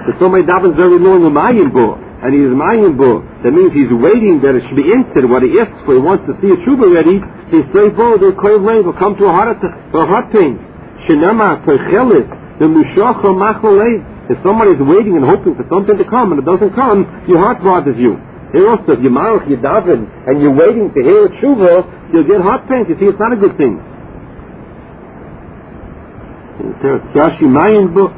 If somebody davens very long a Mayan bo, and he's Mayan bo, that means he's waiting that it should be answered what he asks for. He wants to see a tshuva ready. He's straight bo, they'll come to a heart pains. Shenama toichelis the mushacha macholei. If somebody is waiting and hoping for something to come and it doesn't come, your heart bothers you. Here also, if you marach, you daven, and you're waiting to hear a tshuva, you'll get heart pains. You see, it's not a good thing. Rashi Mayan bo,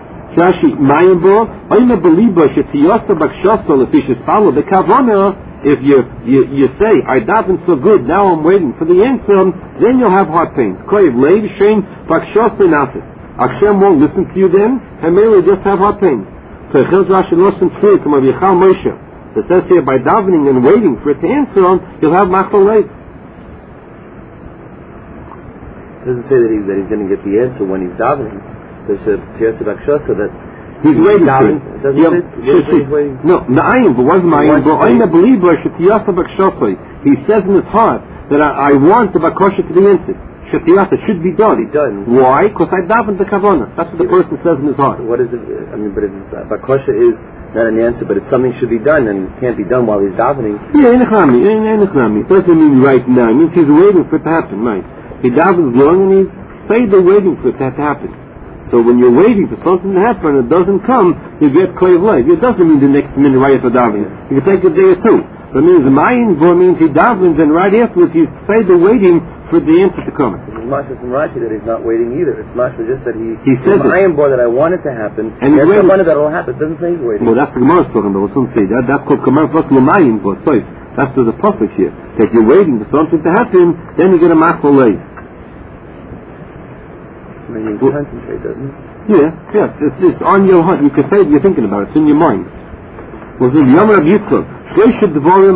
Oina beliba shetiyasa bakshasa lefishes palo the kavana. If you say I daven so good, now I'm waiting for the answer, then you'll have heart pains. Koyev leiv shein bakshasa nafis. Hashem won't listen to you then, and merely just have heart pains. So Rashi listen to it from Avichal Moshe. It says here by davening and waiting for it to answer, you'll have machal leiv. It doesn't say that he's going to get the answer when he's davening. There's a Tiyasa Bakshasa that he's waiting for it. Doesn't it? He's waiting. No, Na'ayim, but wasn't Ma'ayim, but I'm a believer, Shetiyasa Bakshasa. He says in his heart that I want the Bakosha to be answered. Shetiyasa should be done. Why? Because I davened the Kavanah. That's what the person says in his heart. What is it? I mean, but Bakosha is not an answer, but if something should be done and it can't be done while he's davening. Yeah, Enechlami. It doesn't mean right now. It means he's waiting for it to happen, right? He davens long and he's they're waiting for it to happen. So when you're waiting for something to happen and it doesn't come, you get koyev leiv. It doesn't mean the next minute right after davening. You can take a day or two. That means Mayan bo means he davens and right afterwards he's they're waiting for the answer to come. It's mashma from Rashi that he's not waiting either. It's mashma just that he says Mayan bo that I want it to happen. And he's waiting. That will happen. It doesn't say he's waiting. Well, that's the Gemara talking about. We'll soon say that. That's called Gemara plus Mayan bo. So that's the pasuk here. That you're waiting for something to happen, then you get a machal leiv. I mean, you concentrate, doesn't it? Yeah, it's on your heart. You can say it, you're thinking about it. It's in your mind. Well, this is Yom Rav Yitzchak. Three things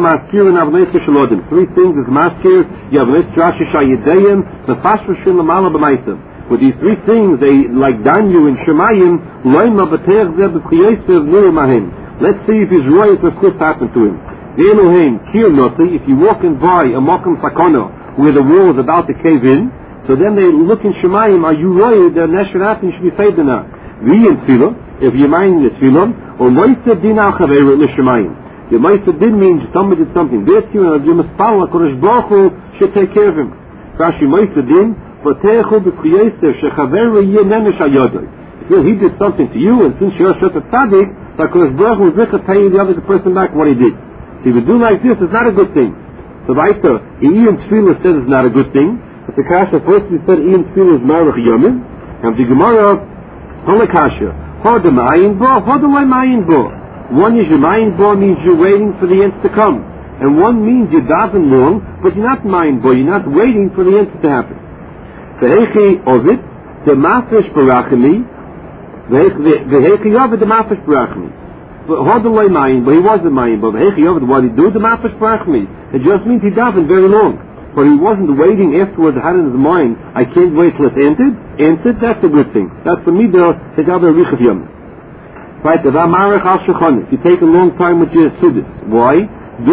is maskir, Yavnes Rashi Shayidayim, the Fashvashim Lamala B'Maisim. With these three things, they like Danyu and Shemayim, Loima B'Teach Zeh B'Chiyespev Nirmahim. Let's see if his royal prescript happened to him. Ve'elohim, Kir Noti, if you're walking by a Mokum Sakana, where the wall is about to cave in, so then they look in Shemayim, are you royal, the Neshur Atin should be saved or not? In Tfilah, if you're minding the Tfilah, or Moisa Din Al-Chaveir L'Shemayim. The Moisa Din means somebody did something bad to you, and you must follow, HaKadosh Baruch Hu should take care of him. Rashi Moisa Din, V'techu B'Chiyesef, Shechaveir Yeh Nenesh Ayodoi. If he did something to you, and since you're a Shot Tzaddik, HaKadosh Baruch Hu is going to pay the other person back what he did. So if you do like this, it's not a good thing. So Vaita, Ian Tfilah says it's not a good thing. But the Kasha, first we said Ian Tfilah is Marach Yomim, and the Gemara, Hola Kasha, Hodem Ayin Bo, Hodem Ayin Bo. One is your Mayin Bo means you're waiting for the answer to come. And one means you're davening long, but you're not Mayin Bo, you're not waiting for the answer to happen. Ve'echi Ovid, the Mafish Barachimi, Ve'echi Ovid, the Mafish Barachimi. Hodem Mayin Bo, he was the Mayin Bo, Ve'echi Ovid, what did he do? The Mafish Barachimi. It just means he davened very long. But he wasn't waiting afterwards, had in his mind, I can't wait till it's answered, that's a good thing. That's the midah, the gaber richas yom. Right, if you take a long time with your sudis. Why?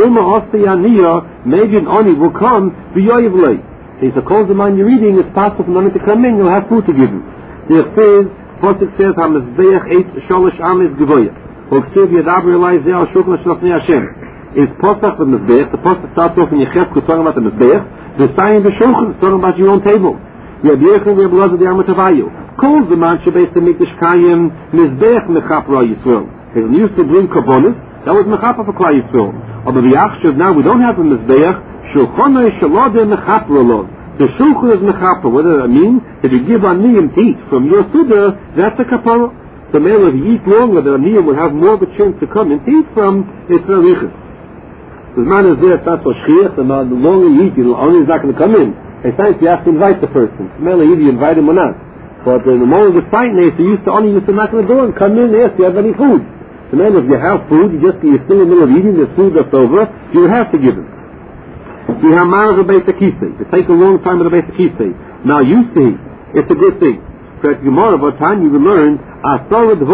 Maybe an oni will come, he said, calls the man you're reading, it's possible for money to come in, you'll have food to give him. The Pasuk says, HaMizbeach Eitz Sholosh Amis Gevoya. Hoksev Yadav Realize Zeh Shukla Shlofnei Hashem. Is Pasuk the Mizbeach. The Pasuk starts off in Yechezkel talking about the Mizbeach. The Sayin B'Shulchan is talking about your own table. Rabbi Yechon Rabbi Elazar the Amatavayu calls the man Shabbat the Mikdash Kayim Mizbeach Mechapra Yisrael. He used to bring Karbonis. That was Mechapra for Klal Yisrael. But the Achshav now we don't have a Mizbeach. Shulchanei Shalodeh Mechapra Lod. The Shulchan is Mechapra. What does that mean? If you give Aniyim to eat from your Suda, that's a Kapara. So maybe if you eat longer, the Aniyim will have more of a chance to come and eat from its Riches. The man is there, that's for shchiach, the man, the longer you eat, the only is not going to come in. It's nice you have to invite the person. Smell either you invite him or not. But in the moment of the fight, they used to knock on the door and come in and ask, do you have any food? The man, if you have food, you're still in the middle of eating, there's food left over, you would have to give him. You have marach a beis hakisei. It takes a long time with a beis hakisei. Now, used to eat, it's a good thing. For at Gemara, what time you will learn, 10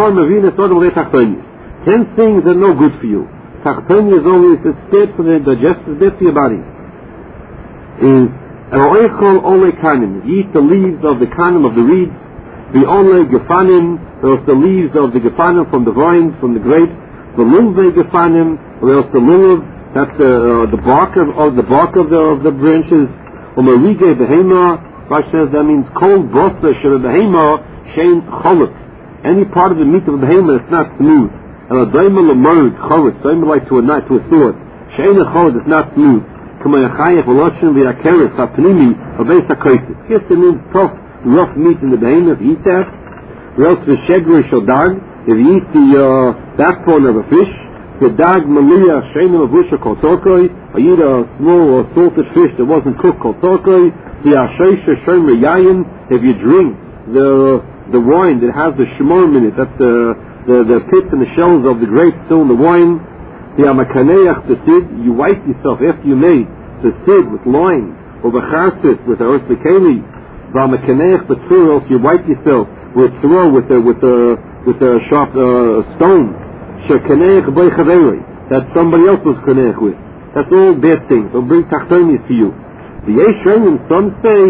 things that are no good for you. Tachtoni is always a state for the digestive bit for your body. Is Eroechol Ole Kanim. You eat the leaves of the kanim of the reeds. the only gefanim, or else the leaves of the gefanim from the vines, from the grapes, the lulve gefanim, or else the lulav, that's the bark of the branches. Umarige behema, Rashi says that means cold bosa shel behema shein choluk. Any part of the meat of the behema that's not smooth. And a daima lemurd choluk, daima like to a knife, to a sword. Shein choluk is not smooth. Kama yachayach v'loshin v'yakeres ha'pnimi v'beis ha'koisis. Yes, it means tough, rough meat in the behema. If you eat that, or else the shegri shel dag. If you eat the backbone of a fish, the dag malia sheinu avusha kol torkoi, or you eat a small or salted fish that wasn't cooked kol torkoi, the asheisha shomer yayin, if you drink the wine that has the shmorim in it, that's the pits and the shells of the grapes still in the wine, the amakaneach, the sid, you wipe yourself after you made the sid with loin, or the charsis with the earth bekeli, the amakaneach betzur, else you wipe yourself with throw with a sharp stone. That somebody else was kaneach with. That's all bad things. They'll bring tachtonis to you. The Yeshayim, some say,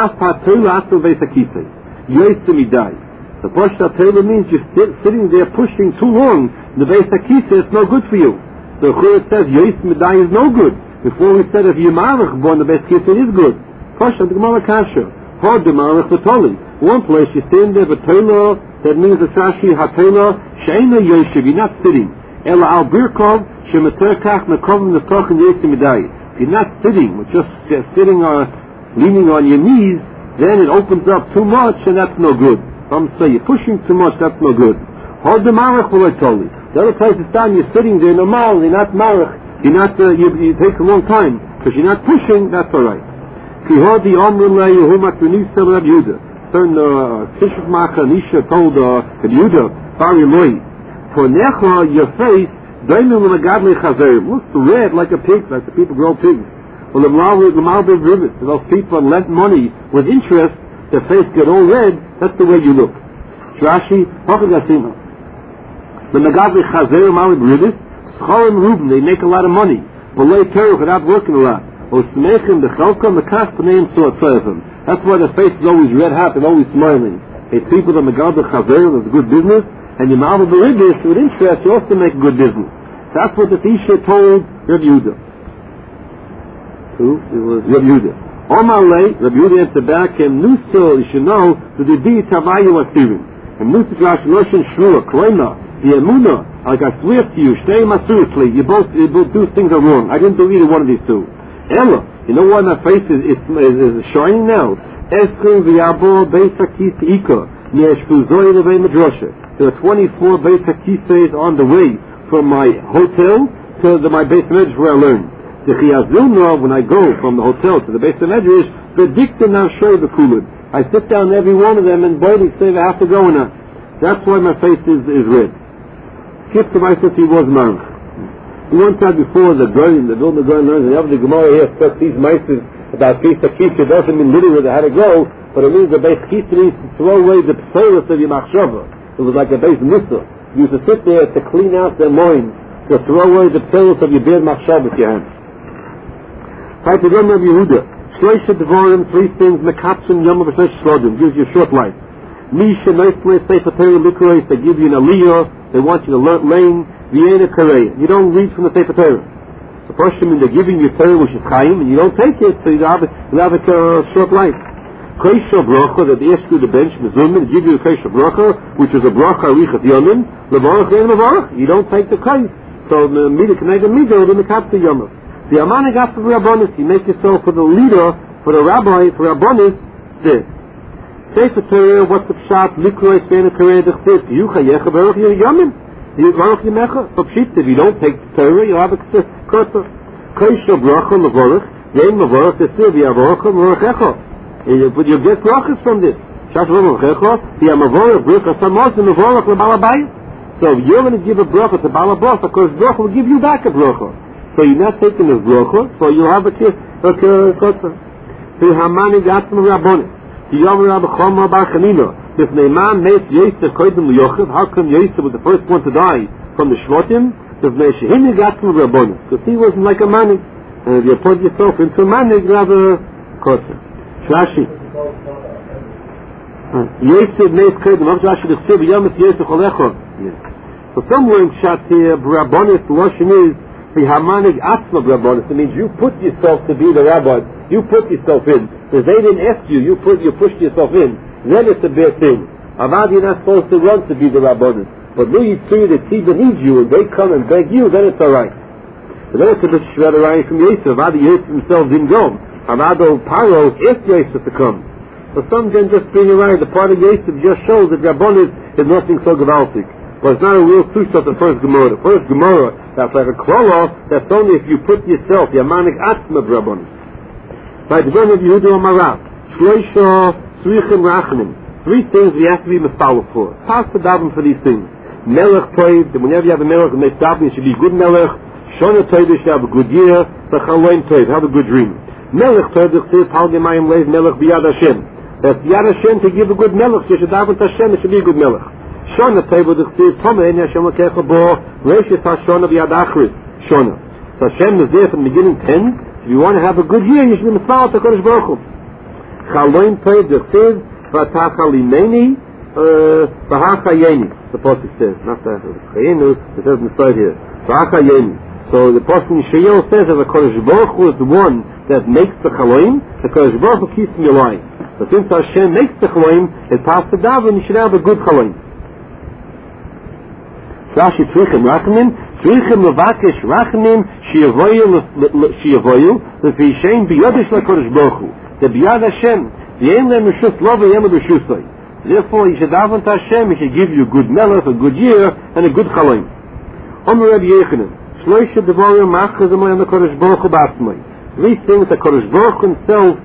the Pashta Torah means you're sitting there pushing too long. The Beis HaKisei, it's no good for you. So Chur says, Yois Midai is no good. Before we said, if Yimarach born the Beis HaKisei is good. Pashta, the Gemara Kasha. Hard the Marach Batoli. One place you stand there, but Torah, that means the Rashi Hatela Sheina Yoshev, you're not sitting. Ela Al Birkov Shematerkach Mekovim Netoch and Yesim Midai. If you're not sitting, but just sitting or leaning on your knees, then it opens up too much, and that's no good. Some say you're pushing too much, that's no good. Hold the Marach Toli. The other place is down, you're sitting there normal, you're not Marach, you're not. You take a long time because you're not pushing. That's all right. Kihodi Omrim La Yehumat Benisa Rab Yehuda. Certain Kishmacha Nisha told Yehuda, Bari Loi, for Necha, your face, Daimim Magadli Chazerim, looks red like a pig, like the people grow pigs. Well, the Malbid Rivers, those people lent money with interest, their face get all red, that's the way you look. Rashi, Hochagasima. The Magadli Chazerim Malbid Rivers, Schorim Ruben, they make a lot of money. But Loi Teruch, without working a lot. Osmechim the Chalka Makas Paneim Suatzayim. That's why the face is always red hot and always smiling. It's people that Magad the Chazer, that's good business, and you Malva the Ribbis, with interest, you also make good business. That's what the Isha told Rabbi Yehuda. Who? It was Rabbi Yehuda. Omar Lei, Rabbi Yehuda answered back, and Nusil, you should know, that the Di Tavayu Asirim. And Nusil Rash Loshin Shua, Kloima, the Emuna, like I swear to you, Shtei Masurtli, you both do things are wrong. I didn't do either one of these two. Ella, you know why my face is shining now? Esrim v'yabo beis hakis ika ne'eshfuzoy levei medrosha. There are 24 beis hakises on the way from my hotel to my beis medrash where I learn. The chiyazilna, when I go from the hotel to the beis medrash, the dikta now show the kulid. I sit down every one of them and boy, they say I have to go in that. That's why my face is red. Kip to my he was married. One time before the Vilna Gaon learns, and the Gemara here says these mices about Beis HaKisei doesn't mean literally they had to go, but it means the Beis HaKisei needs to throw away the psoros of your machshava. It was like a Beis Musa. You used to sit there to clean out their minds, to throw away the psoros of your bad machshava with your hands. Right to Rabbi Yehuda. Shloisha Devarim, 3 things, Mekatsim Yom V'Shlosh Shlodim, gives you a short life. Misha Noisle Sefer Torah Likrois, they give you an aliyah, they want you to learn Vienna Karei. You don't read from the Sefer Torah. The first thing they're giving you Torah which is Chaim, and you don't take it, so you'll have a short life. Kaisha Bracha, that they ask you to bench Mezumim, give you a Kaisha Bracha, which is a Bracha Arichas Yomim, Levarach and Levarach. You don't take the Kais. So the Mida Kenega Mida, the Mekatsi Yomim. The Amanig after Rabbanis, you make yourself for the leader, for the rabbi, for Rabbanis, there. Sefer Torah, what's the pshat? Likrois Vienna Karei Dechtiv, Yuchayecha Baruch Yomim. So if you don't take the Torah, you'll have a kursa. Kaisha bracha levorach, then levorach tesivia bracha levorachecha. But you get brachas from this. Shash levorachecha, the amavorach bracha samos and levorach lebalabay. So if you're going to give a bracha to balabas, of course bracha will give you back a bracha. So you're not taking the bracha, so you'll have a kursa. The hamani gatzim rabbonis. The yom rabbi chama bar chanina. If Neiman made Yosef Kodim Yochav, how come Yosef was the first one to die from the Shvatim? If Meshahini got to Rabbonis, because he wasn't like a manik. And if you put yourself into a manik, you have a kotzah. Rashi. Yosef Meis Kedem, Av Rashi L'Chsev Yom Et Yosef Olecho. So somewhere in Pshat here, Rabbonis, the Lashon is the Hamanig Atzma Rabbonis. It means you put yourself to be the rabbi. You put yourself in. Because they didn't ask you, you pushed yourself in. Then it's a bad thing. Avad, you're not supposed to run to be the Rabbonis. But when you see that Tzibah needs you and they come and beg you, then it's alright. So then it's a bit shvederai from Yosef. Avad, Yosef himself didn't go. Avad, Paro asked Yosef to come. So some can just bring around. The part of Yosef just shows that Rabbonis is nothing so gewaltig. But it's not a real truth of the first Gemara. The first Gemara, that's like a klala, that's only if you put yourself, Yamanik Atzma Rabbonis. By the Gemara of Yehuda Amarav, Shloisha, Tzrichim Rachnim. 3 things we have to be mistawel for. Pass the daven for these things. Melech Toiv, whenever you have a melech and make daven, it should be good melech. Shona Toiv, you should have a good year. Chaloim Toiv, have a good dream. Melech Toiv, the Chsiv, Hal Gemayim Leiv, Melech B'yad Hashem. That's B'yad Hashem to give a good melech. You should daven to Hashem, it should be a good melech. Shona Toiv, the Chsiv, Tomei, Ein Hashem Lekecha Bo, Reishis HaShona B'yad Achris. Shona. So Hashem is there from the beginning 10. So if you want to have a good year, you should be mistawel to Kodesh Baruch Hu. Chaloim Toiv, the Chsiv, V'atachalimeni, V'hachayeni. The pasuk says, not the Chayenu, it says in the side here. V'hachayeni. So the pasuk in Yeshayahu says that the Kodesh Baruch Hu is the one that makes the chaloim. The Kodesh Baruch Hu keeps me alive. But since Hashem makes the chaloim, it passes the daven, you should have a good chaloim. Rashi Tzrichim Rachmim, Tzrichim Levakesh Rachmim, Shiavoyu, L'Fishein B'Yodesh LaKodesh Baruch Hu. The B'Yad Hashem, V'Yem Lem Rishus Lo V'Yem Rishusay. Therefore, you should daven to Hashem, He should give you a good melech, a good year, and a good chaloim. Omer Rabbi Yechanan, Shloisha Devarim Machazamay on the Kodesh Baruch Hu B'Atzmai. 3 things that Kodesh Baruch Hu himself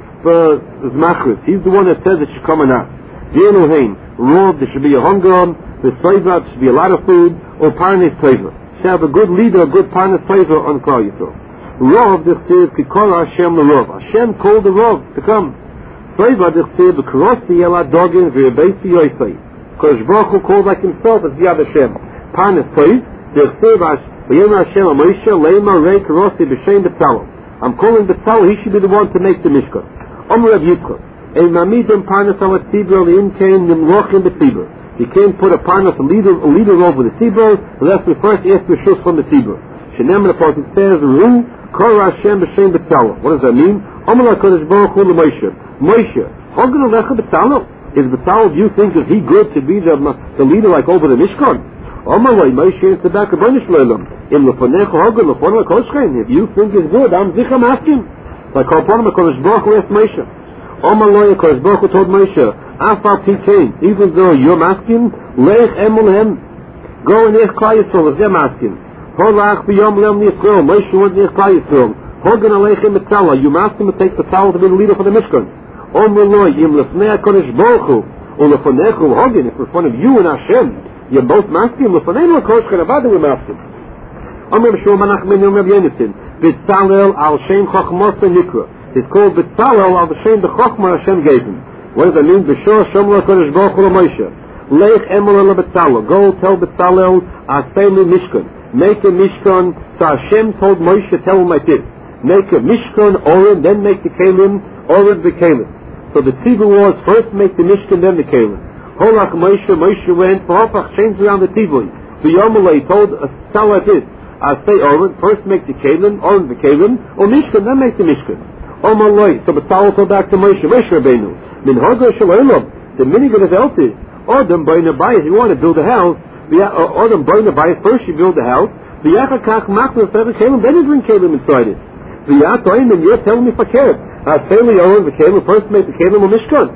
is machris. He's the one that says it should come or not. V'Yenu Hein, Rov, there should be a hunger, the Soivat, there should be a lot of food, or Parnes Toiva. Should have a good leader, a good Parnes Toiva on Klal Yisrael. Rov, this says, Kikora Hashem l'Rov. Hashem called the Rov to come. Soiva, this says, B'Krosti Yela Dogin V'Yebeisi Yoisei. Kodesh Baruch Hu called like himself as Yad Hashem. Parnes Toiv, this says, V'Yem Hashem Moshe Leima Rei Krosti B'Shem B'Tzalel. I'm calling B'Tzalel, he should be the one to make the Mishkan. Omer Rav Yitzchak, Ein Mamidim Parnes Al Tzibur L'Imkein Nimlochim B'Tzibur. You can't put a partner, a leader over the tzibur, unless we first ask the shush from the tzibur. Shenem the pasuk says, "Ru kol Hashem b'shem b'tzalel." What does that mean? Omer Kodesh Baruch Hu Moshe. Moshe, Hogan Alecha b'tzalel. Is b'tzalel? Do you think is he good to be the leader like over the Mishkan? Omer Moshe is the back of Banish Leilam. Im lefonecha Hogan lefonel kolshchein. If you think is good, I'm zicham asking. Like Kodesh Baruch Hu asked Moshe. Omer Kodesh Baruch Hu told Moshe. Afal Pikain, even though you're masking, Leich Emolhem, go and ask Klal Yisrael, as they're masking. Holach b'yom lem Yisrael, Moshe went and asked Klal Yisrael. Hogan Aleichem B'Tzalel, you masking to take B'Tzalel to be the leader for the Mishkan. Omer Loi, Yim Lefnei HaKodesh Baruch Hu, or Lefonechu Hogan, if in front of you and Hashem, you're both masking, Lefoneinu HaKodesh Chanavada we're masking. Omer B'Shua Manach Ben Yom Rav Yonasan, B'Tzalel al Shem Chochmos Nikra. It's called B'Tzalel al Shem B'Chochma Hashem gave him. What does that mean? B'shor Shomla Kodesh Baruch Hu Moshe. Leich Emel B'Tzalel. Go tell B'Tzalel, Asenu Mishkan. Make a Mishkan. So Hashem told Moshe, tell him like this. Make a Mishkan, Oren, then make the Kalim, Oren the Kalim. So the tzibur was first make the Mishkan, then the Kalim. Holach Moshe went, V'hopach changed around the tzibur. V'yomelei told B'Tzalel like this. I say Oren, first make the Kalim, Oren the Kalim, or Mishkan, then make the Mishkan. Omaloi. So B'Tzalel told back to Moshe Rabbeinu. Min Hogo Shalom, the minigod of else is, Odom Boina Bayis, you want to build a house, Odom Boina Bayis, first you build a house, V'yachakach Makna Fever Kalim, then you bring Kalim inside it. V'yatoim, and you're telling me Fakir. Aseli Owen, the Kalim, first make the Kalim or Mishkan.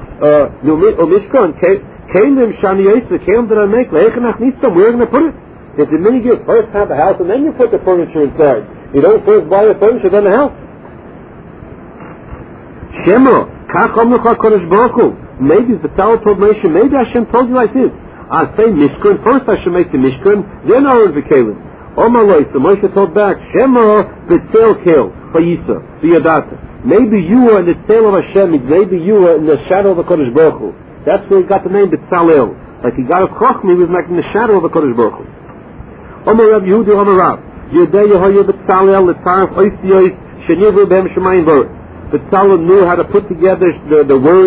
Mishkan, Kalim Shani Yais, the Kalim that I make, Leichanach Nistam, where are you going to put it? It's a minigod, first have a house, and then you put the furniture inside. You don't first buy the furniture, then the house. Shema. Maybe the B'Tzalel told Moshe, maybe Hashem told you like this. I say Mishkan, first I should make the Mishkan, then Aaron v'Kalim. Omaloi, so Moshe told back, Shema b'Tzel Kel, Vayisa, v'Yadata. Maybe you are in the tail of Hashem, maybe you are in the shadow of the Kodesh Baruch Hu. That's where he got the name B'Tzalel. Like he got a Chochmah, he was like in the shadow of the Kodesh Baruch Hu. Omar Rav Yehuda, Omar Rav, Yodei Yehoya B'Tzalel, L'Tzaref Oisiyos, Shenivu B'Hem Shemayim V'Orot. B'Tzalel knew how to put together the words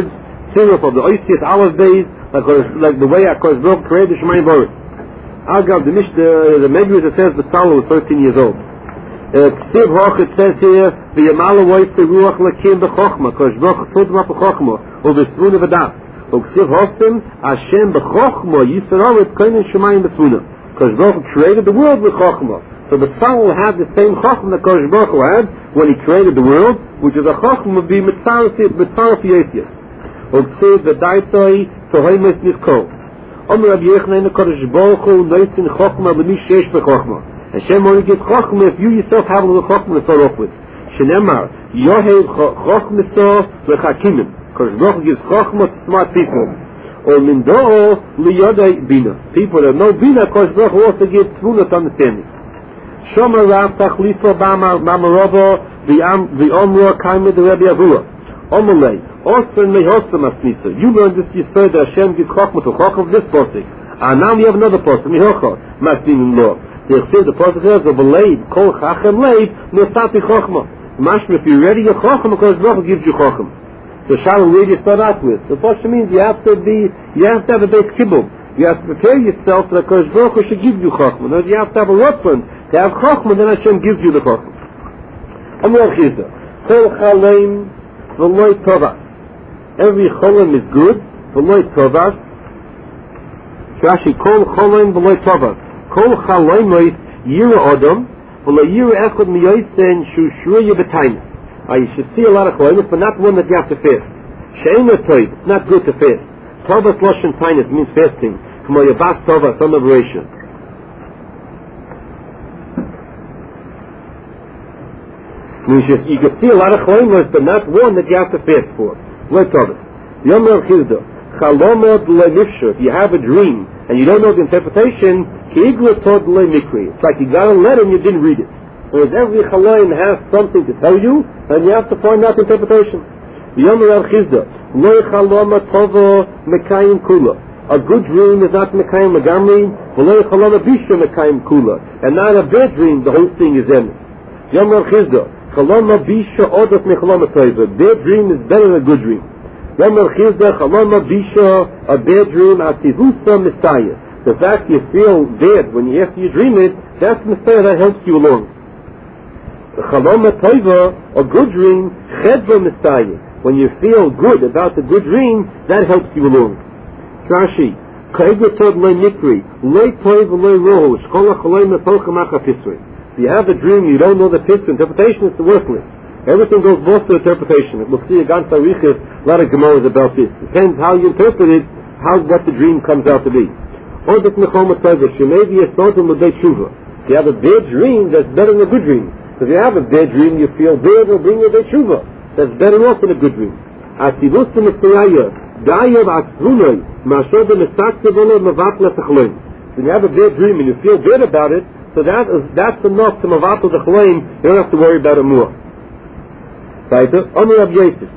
tziruf of the Oisiat Aleph Beis, like the way HaKadosh Baruch Hu created the Shemayim Boris. Agav, the Medrash that says B'Tzalel was 13 years old. Ksiv Hoch, it says here, V'yamala Voice Ruach Lakim B'Chochma, HaKadosh Baruch Hu told him up B'Chochma, or B'Svuna V'Dat. Ksiv Hostim, Hashem B'Chochma, Yisrael, it's Kainin Shemayim B'Svuna. HaKadosh Baruch Hu created the world with Chochma. So B'Tzalel had the same Chochma that HaKadosh Baruch Hu had when he created the world, which is a Chochma of the Mitzaref Yesias. Ksiv V'Daitoi, Toheimes Nivko. Omer Rabbi Yochanan HaKadosh Baruch Hu noitzin Chochma l'mi sheyesh b'Chochma. Hashem only gives Chochma if you yourself have a little Chochma to start off with. Shenemar, Yohev Chochma l'chakimim. HaKadosh Baruch Hu gives Chochma to smart people. Or Mindo'o liyodei bina. People that know bina, HaKadosh Baruch Hu also gives tzvuna to understanding. Shomer Rav Tachlifa B'Amaravo V'Omro Kaimid Rabbi Avua. Omelei. Also in Mehosam Asmisa. You learned this, you said that Hashem gives Chochma to Chochma of this posting. And now we have another posting, Mehocha, Mastin in law. They say the posting says, V'Leib, Kol Chachem Leib, Nosati Chochma. Mashma, if you're ready, your Chochma, because Baruch gives you Chochma. So Shalom, where do you start out with? The posting means you have to have a base kibbutz. You have to prepare yourself that Kodesh Baruch Hu should give you Chochma. Now you have to have a rotzon to have Chochma, then Hashem gives you the Chochma. Amor Chizda, Kol Chaleim, V'Loi Tovas. Every cholam is good, v'loi tovas. Rashi, kol cholam v'loi tovas. Kol chalaimois yira odom, v'loi yira echad miyoysen shu shruya b'tainis. You should see a lot of chalaimois, but not one that you have to fast. She'ena toiv, it's not good to fast. Tovas loshen tainis means fasting. K'mo yavas tovas, some liberation. You can see a lot of chalaimois, but not one that you have to fast for. If you have a dream and you don't know the interpretation, it's like you got a letter and you didn't read it. Whereas every chalaim has something to tell you, and you have to find out the interpretation. A good dream is not mekayim megamri, and not a bad dream, the whole thing is empty. Chalama bisha odot mechalama toiva. Bad dream is better than a good dream. Yomel chizda chalama bisha, a bad dream ativusa mistaya. The fact you feel bad when you after you dream it, that's mistaya that helps you along. Chalama toiva, a good dream, chedva mistaya. When you feel good about the good dream, that helps you along. Rashi, ka'igatod loy nikri, loy toiv loy rohu, shkola chalay mepolcha macha pisri. If you have a dream, you don't know the picture, interpretation is worthless. Everything goes both to interpretation. We'll see a lot of Gemaras about this. Depends how you interpret it, what the dream comes out to be. Or the Nechoma says that maybe a sort of tshuva. If you have a bad dream, that's better than a good dream. If you have a bad dream, you feel bad, will bring you a tshuva. That's better off than a good dream. When you have a bad dream and you feel bad about it, so that's enough to mavato the chalaim. You don't have to worry about it more. Right? Omer Rabbi Yosef.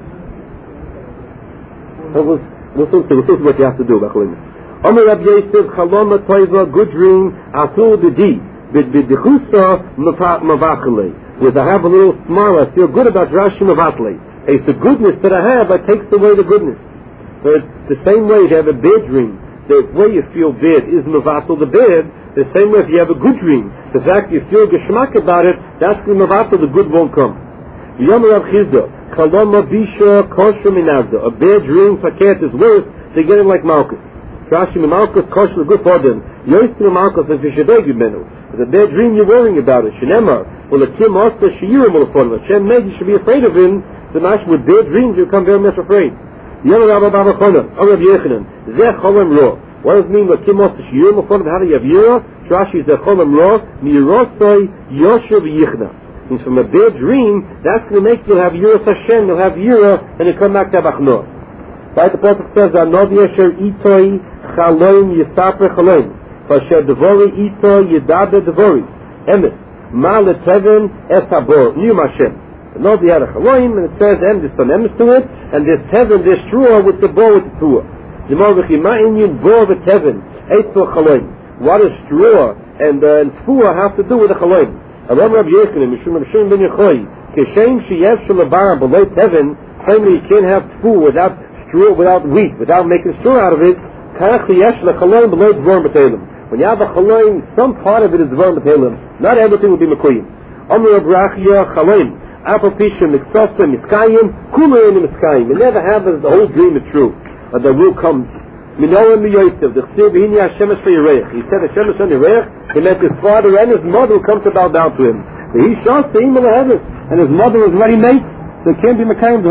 We'll see what you have to do about chalaim. Omer Rabbi Yosef, chaloma toiva, good dream, asul b'di, b'dichusa mavachale. With I have a little smile, I feel good about Rashi mavachale. It's the goodness that I have that takes away the goodness. But the same way you have a bad dream, the way you feel bad is mavato the bad. The same way if you have a good dream, the fact you feel geschmack about it, that's the mavato, the good won't come. Yom Rav Chizda, Kalama Bisha Kosher Minagda. A bad dream faket is worse than getting like Malchus. Rashi Malchus Kosher is good for them. Yoistin Malchus and Vishadegi Benu. It's a bad dream you're worrying about it. Shenema, well the Kim Osta Shiurim will follow. Hashem made you should be afraid of him. So Nash with bad dreams you become very much afraid. Yom Rav Abba Rav Yechanan, Zeh Cholem Ro. What does it mean? What Kim Osta Shiurim will follow? How do you have Yira? Rashi Zeh Cholem Ro. Mirosoi Yoshev Yichna. Means from a bad dream, that's going to make you have Yira Hashem, you'll have Yira, and you come back to Abachno. Right? The Prophet says, Anovi Asher Itoi Chaloim Yisapre Chaloim. Vasher Devori Ito Yedade Devori. Emes. Ma Leteven Es Habor. Niyum Hashem. Anovi had a Chaloim, and it says, there's some emes to it, and there's Teven, there's Shruah with the Bo with the Tuah. Zimorvichi Ma Inyin Bo with Teven. Eitzel Chaloim. What does Shruah and Tuah have to do with the Chaloim? Alam Rabbi Yechanan, Mishum Rabbi ben Yechoy, Keshem Sheyev Shalabar Below Teven, finally you can't have tfu without straw, without wheat, without making straw out of it, when you have a chaloim, some part of it is dvar b'telim. Not everything will be mekuyim. Amr Abrachia chaloim, apopishim, mitzosem, miskayim, kulayim miskayim. It never happens. The whole dream is true, but there will come. Minoam miyoytev, the chsiv b'hini Hashemesh for Yereich. He said Hashemesh on Yereich. He meant his father and his mother will come to bow down to him. He shot the him in the heavens, and his mother was ready mate. So it can't be mekayim.